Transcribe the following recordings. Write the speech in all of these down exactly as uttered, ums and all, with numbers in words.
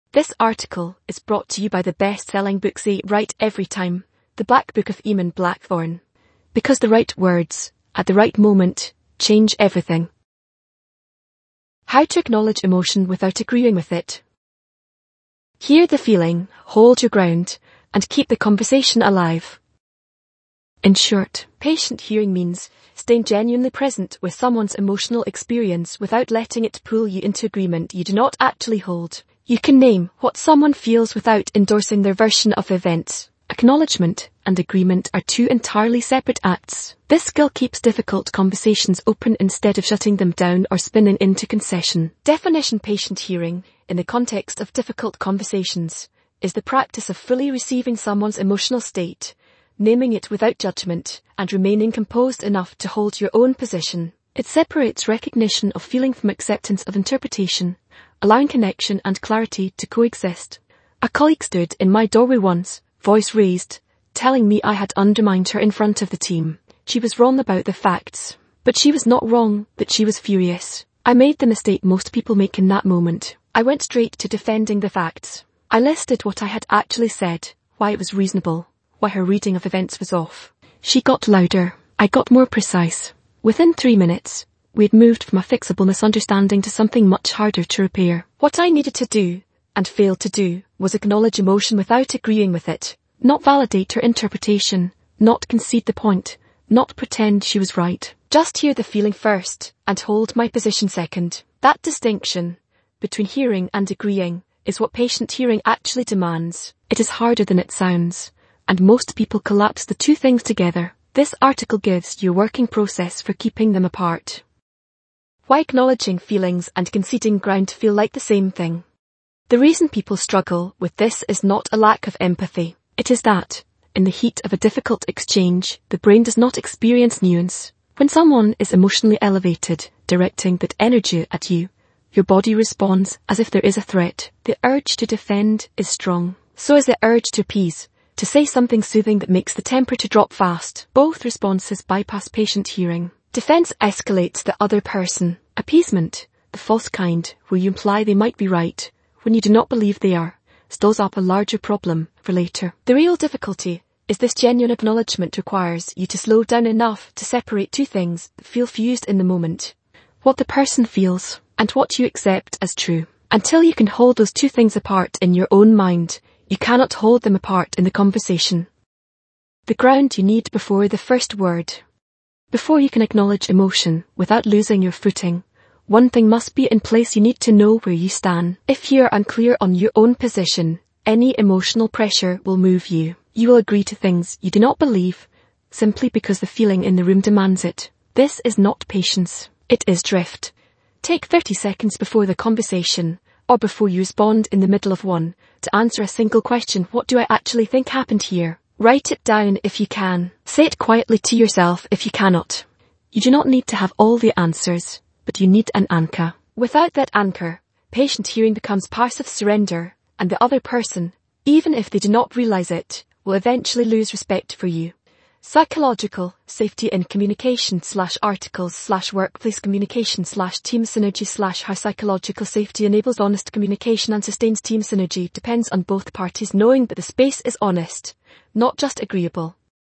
This article is brought to you by the best-selling book Say It Right Every Time, The Black Book of Eamon Blackthorne. Because the right words, at the right moment, change everything. How to acknowledge emotion without agreeing with it. Hear the feeling, hold your ground, and keep the conversation alive. In short, patient hearing means staying genuinely present with someone's emotional experience without letting it pull you into agreement you do not actually hold. You can name what someone feels without endorsing their version of events. Acknowledgement and agreement are two entirely separate acts. This skill keeps difficult conversations open instead of shutting them down or spinning into concession. Definition: patient hearing, in the context of difficult conversations, is the practice of fully receiving someone's emotional state, naming it without judgment, and remaining composed enough to hold your own position. It separates recognition of feeling from acceptance of interpretation, allowing connection and clarity to coexist. A colleague stood in my doorway once, voice raised, telling me I had undermined her in front of the team. She was wrong about the facts, but she was not wrong that she was furious. I made the mistake most people make in that moment. I went straight to defending the facts. I listed what I had actually said, why it was reasonable, why her reading of events was off. She got louder. I got more precise. Within three minutes, we had moved from a fixable misunderstanding to something much harder to repair. What I needed to do, and failed to do, was acknowledge emotion without agreeing with it, not validate her interpretation, not concede the point, not pretend she was right. Just hear the feeling first, and hold my position second. That distinction, between hearing and agreeing, is what patient hearing actually demands. It is harder than it sounds, and most people collapse the two things together. This article gives you a working process for keeping them apart. Why acknowledging feelings and conceding ground feel like the same thing. The reason people struggle with this is not a lack of empathy. It is that, in the heat of a difficult exchange, the brain does not experience nuance. When someone is emotionally elevated, directing that energy at you, your body responds as if there is a threat. The urge to defend is strong. So is the urge to appease, to say something soothing that makes the temperature drop fast. Both responses bypass patient hearing. Defense escalates the other person. Appeasement, the false kind, where you imply they might be right, when you do not believe they are, stalls up a larger problem for later. The real difficulty is this genuine acknowledgement requires you to slow down enough to separate two things that feel fused in the moment. What the person feels, and what you accept as true. Until you can hold those two things apart in your own mind, you cannot hold them apart in the conversation. The ground you need before the first word. Before you can acknowledge emotion without losing your footing, one thing must be in place: you need to know where you stand. If you're unclear on your own position, any emotional pressure will move you. You will agree to things you do not believe, simply because the feeling in the room demands it. This is not patience. It is drift. Take thirty seconds before the conversation, or before you respond in the middle of one, to answer a single question: what do I actually think happened here? Write it down if you can. Say it quietly to yourself if you cannot. You do not need to have all the answers, but you need an anchor. Without that anchor, patient hearing becomes passive surrender, and the other person, even if they do not realize it, will eventually lose respect for you. Psychological safety in communication slash articles slash workplace communication slash team synergy slash how psychological safety enables honest communication and sustains team synergy depends on both parties knowing that the space is honest, not just agreeable.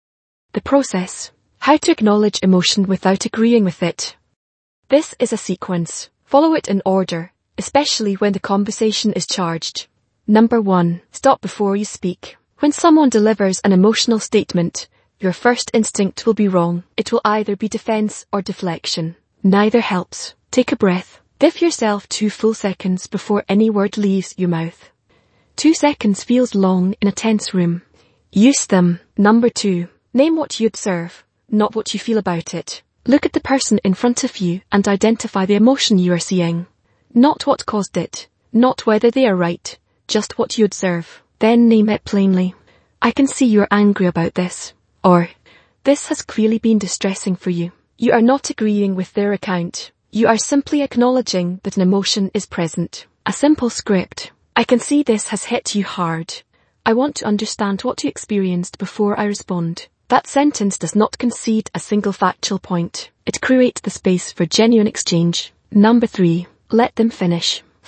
The process. How to acknowledge emotion without agreeing with it. This is a sequence. Follow it in order, especially when the conversation is charged. Number one. Stop before you speak. When someone delivers an emotional statement, your first instinct will be wrong. It will either be defense or deflection. Neither helps. Take a breath. Give yourself two full seconds before any word leaves your mouth. Two seconds feels long in a tense room. Use them. Number two. Name what you observe, not what you feel about it. Look at the person in front of you and identify the emotion you are seeing. Not what caused it, not whether they are right, just what you observe. Then name it plainly. I can see you are angry about this. Or, this has clearly been distressing for you. You are not agreeing with their account. You are simply acknowledging that an emotion is present. A simple script. I can see this has hit you hard. I want to understand what you experienced before I respond. That sentence does not concede a single factual point. It creates the space for genuine exchange. Number three. Let them finish. Fully.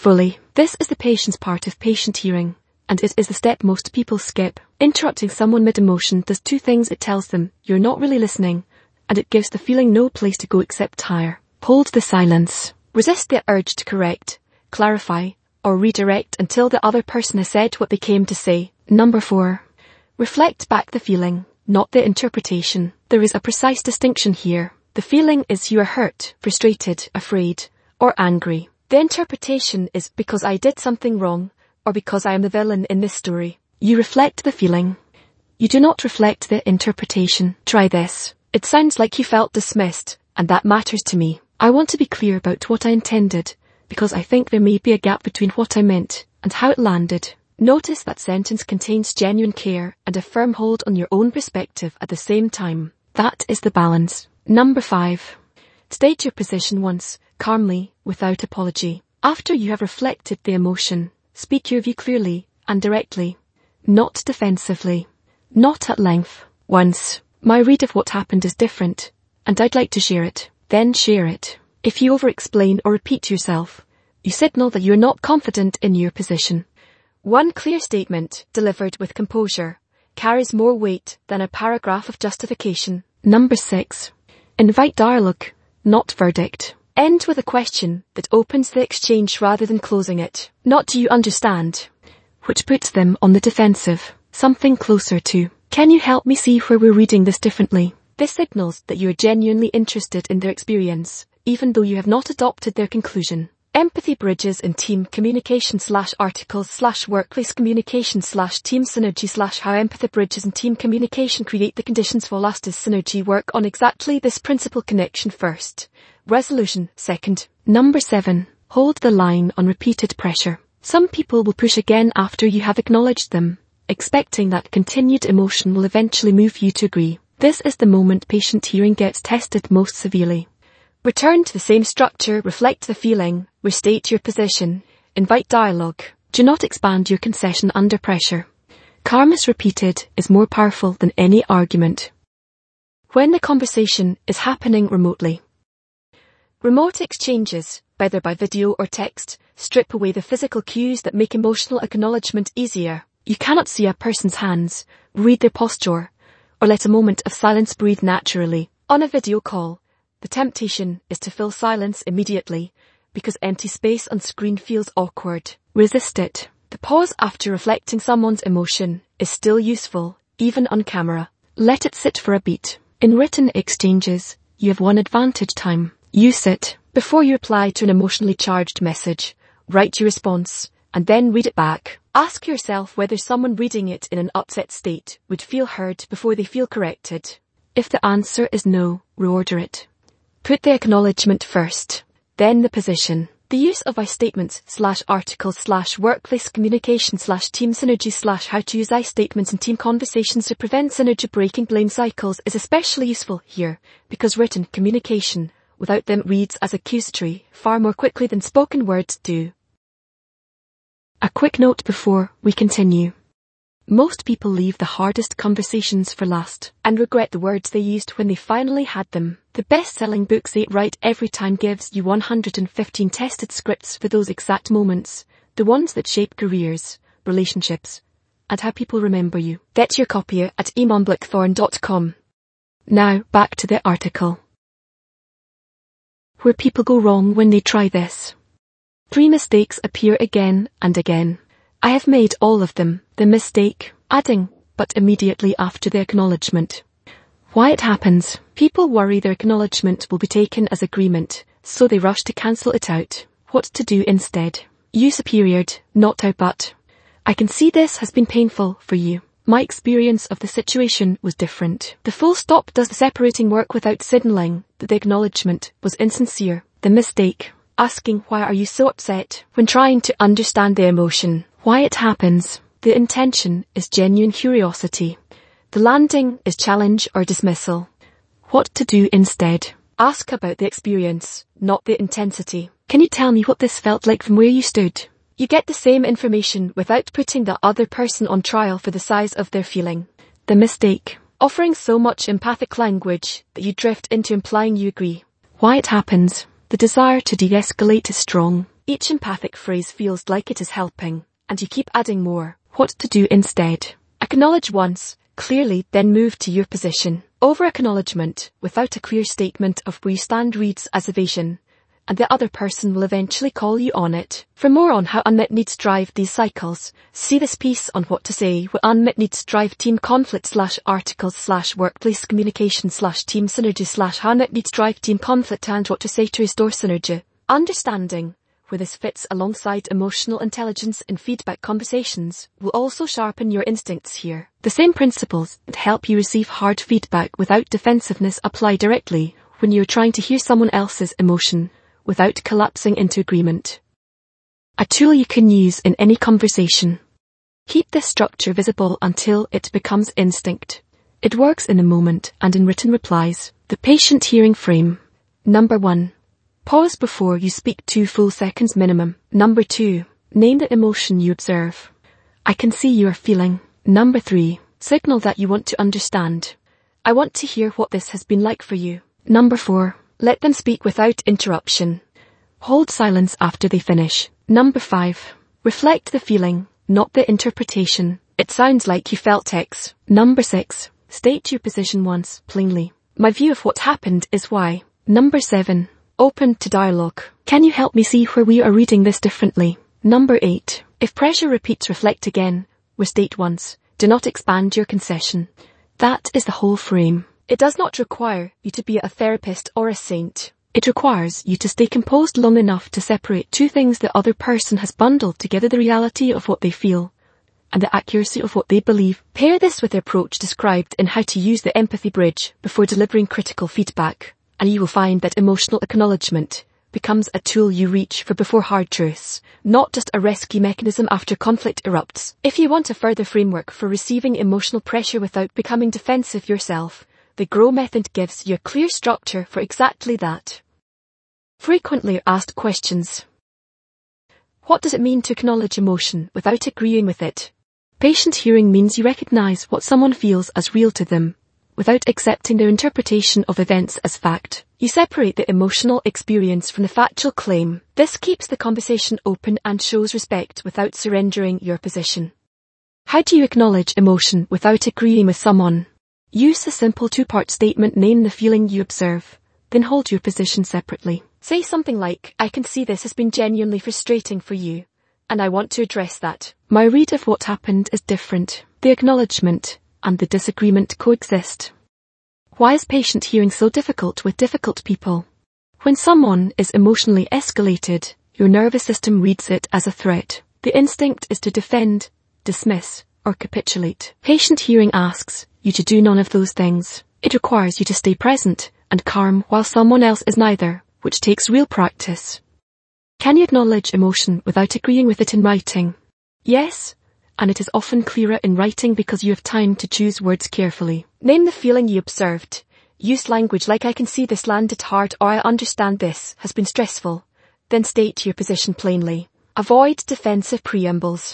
This is the patience part of patient hearing, and it is the step most people skip. Interrupting someone mid-emotion does two things. It tells them you're not really listening, and it gives the feeling no place to go except higher. Hold the silence. Resist the urge to correct, clarify, or redirect until the other person has said what they came to say. Number four. Reflect back the feeling, not the interpretation. There is a precise distinction here. The feeling is you are hurt, frustrated, afraid, or angry. The interpretation is because I did something wrong, or because I am the villain in this story. You reflect the feeling. You do not reflect the interpretation. Try this. It sounds like you felt dismissed, and that matters to me. I want to be clear about what I intended, because I think there may be a gap between what I meant and how it landed. Notice that sentence contains genuine care and a firm hold on your own perspective at the same time. That is the balance. Number five. State your position once, calmly, without apology. After you have reflected the emotion, speak your view clearly and directly, not defensively, not at length. Once, my read of what happened is different, and I'd like to share it. Then share it. If you over-explain or repeat yourself, you signal that you're not confident in your position. One clear statement, delivered with composure, carries more weight than a paragraph of justification. Number six. Invite dialogue, not verdict. End with a question that opens the exchange rather than closing it. Not do you understand? Which puts them on the defensive. Something closer to, can you help me see where we're reading this differently? This signals that you are genuinely interested in their experience, even though you have not adopted their conclusion. Empathy bridges in team communication slash articles slash workplace communication slash team synergy slash how empathy bridges in team communication create the conditions for lasting synergy. Work on exactly this principal: connection first, resolution second. Number seven. Hold the line on repeated pressure. Some people will push again after you have acknowledged them, expecting that continued emotion will eventually move you to agree. This is the moment patient hearing gets tested most severely. Return to the same structure, reflect the feeling, restate your position, invite dialogue. Do not expand your concession under pressure. Calmness repeated is more powerful than any argument. When the conversation is happening remotely. Remote exchanges, whether by video or text, strip away the physical cues that make emotional acknowledgement easier. You cannot see a person's hands, read their posture, or let a moment of silence breathe naturally. On a video call, the temptation is to fill silence immediately, because empty space on screen feels awkward. Resist it. The pause after reflecting someone's emotion is still useful, even on camera. Let it sit for a beat. In written exchanges, you have one advantage: time. Use it. Before you reply to an emotionally charged message, write your response, and then read it back. Ask yourself whether someone reading it in an upset state would feel heard before they feel corrected. If the answer is no, reorder it. Put the acknowledgement first, then the position. The use of I statements slash articles slash workplace communication slash team synergy slash how to use I statements in team conversations to prevent synergy breaking blame cycles is especially useful here, because written communication without them reads as accusatory far more quickly than spoken words do. A quick note before we continue. Most people leave the hardest conversations for last and regret the words they used when they finally had them. The best-selling book Say It Right Every Time gives you one hundred fifteen tested scripts for those exact moments, the ones that shape careers, relationships, and how people remember you. Get your copy at eamon blackthorn dot com. Now, back to the article. Where people go wrong when they try this. Three mistakes appear again and again. I have made all of them. The mistake, adding, but immediately after the acknowledgement. Why it happens. People worry their acknowledgement will be taken as agreement, so they rush to cancel it out. What to do instead? Use a period, not a but. I can see this has been painful for you. My experience of the situation was different. The full stop does the separating work without signaling that the acknowledgement was insincere. The mistake, asking why are you so upset when trying to understand the emotion. Why it happens. The intention is genuine curiosity. The landing is challenge or dismissal. What to do instead. Ask about the experience, not the intensity. Can you tell me what this felt like from where you stood? You get the same information without putting the other person on trial for the size of their feeling. The mistake. Offering so much empathic language that you drift into implying you agree. Why it happens. The desire to de-escalate is strong. Each empathic phrase feels like it is helping, and you keep adding more. What to do instead? Acknowledge once, clearly, then move to your position. Over-acknowledgement, without a clear statement of where you stand, reads as evasion, and the other person will eventually call you on it. For more on how unmet needs drive these cycles, see this piece on What to Say with Unmet Needs Drive Team Conflict slash articles slash workplace communication slash team synergy slash how unmet needs drive team conflict and what to say to restore synergy. Understanding where this fits alongside emotional intelligence in feedback conversations will also sharpen your instincts here. The same principles that help you receive hard feedback without defensiveness apply directly when you're trying to hear someone else's emotion without collapsing into agreement. A tool you can use in any conversation. Keep this structure visible until it becomes instinct. It works in a moment and in written replies. The patient hearing frame. Number one. Pause before you speak two full seconds minimum. Number two. Name the emotion you observe. I can see you are feeling. Number three. Signal that you want to understand. I want to hear what this has been like for you. Number four. Let them speak without interruption. Hold silence after they finish. Number five. Reflect the feeling, not the interpretation. It sounds like you felt X. Number six. State your position once, plainly. My view of what happened is Y. Number seven. Open to dialogue. Can you help me see where we are reading this differently? Number eight. If pressure repeats, reflect again. Restate once. Do not expand your concession. That is the whole frame. It does not require you to be a therapist or a saint. It requires you to stay composed long enough to separate two things the other person has bundled together: the reality of what they feel and the accuracy of what they believe. Pair this with the approach described in How to Use the Empathy Bridge before delivering critical feedback, and you will find that emotional acknowledgement becomes a tool you reach for before hard truths, not just a rescue mechanism after conflict erupts. If you want a further framework for receiving emotional pressure without becoming defensive yourself, the GROW method gives you a clear structure for exactly that. Frequently asked questions. What does it mean to acknowledge emotion without agreeing with it? Patient hearing means you recognize what someone feels as real to them, without accepting their interpretation of events as fact. You separate the emotional experience from the factual claim. This keeps the conversation open and shows respect without surrendering your position. How do you acknowledge emotion without agreeing with someone? Use the simple two-part statement: name the feeling you observe, then hold your position separately. Say something like, I can see this has been genuinely frustrating for you, and I want to address that. My read of what happened is different. The acknowledgement and the disagreement coexist. Why is patient hearing so difficult with difficult people? When someone is emotionally escalated, your nervous system reads it as a threat. The instinct is to defend, dismiss, or capitulate. Patient hearing asks you to do none of those things. It requires you to stay present and calm while someone else is neither, which takes real practice. Can you acknowledge emotion without agreeing with it in writing? Yes, and it is often clearer in writing because you have time to choose words carefully. Name the feeling you observed. Use language like I can see this landed hard or I understand this has been stressful. Then state your position plainly. Avoid defensive preambles.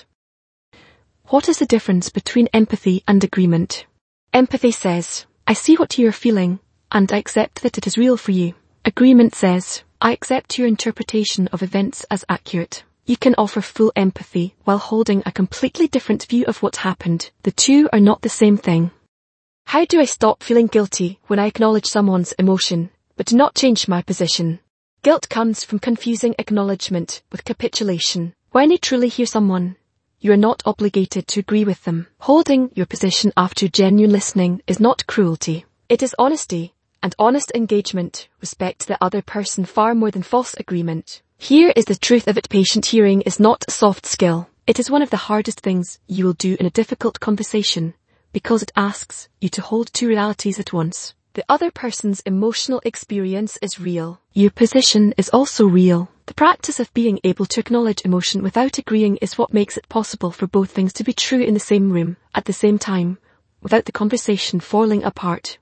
What is the difference between empathy and agreement? Empathy says, I see what you are feeling, and I accept that it is real for you. Agreement says, I accept your interpretation of events as accurate. You can offer full empathy while holding a completely different view of what happened. The two are not the same thing. How do I stop feeling guilty when I acknowledge someone's emotion, but do not change my position? Guilt comes from confusing acknowledgement with capitulation. When you truly hear someone, you are not obligated to agree with them. Holding your position after genuine listening is not cruelty. It is honesty, and honest engagement respects the other person far more than false agreement. Here is the truth of it: patient hearing is not a soft skill. It is one of the hardest things you will do in a difficult conversation, because it asks you to hold two realities at once. The other person's emotional experience is real. Your position is also real. The practice of being able to acknowledge emotion without agreeing is what makes it possible for both things to be true in the same room, at the same time, without the conversation falling apart.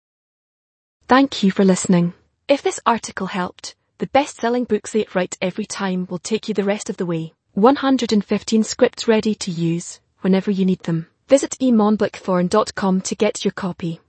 Thank you for listening. If this article helped, the best-selling book Say It Right Every Time will take you the rest of the way. one hundred fifteen scripts ready to use whenever you need them. Visit e mon blackthorn dot com to get your copy.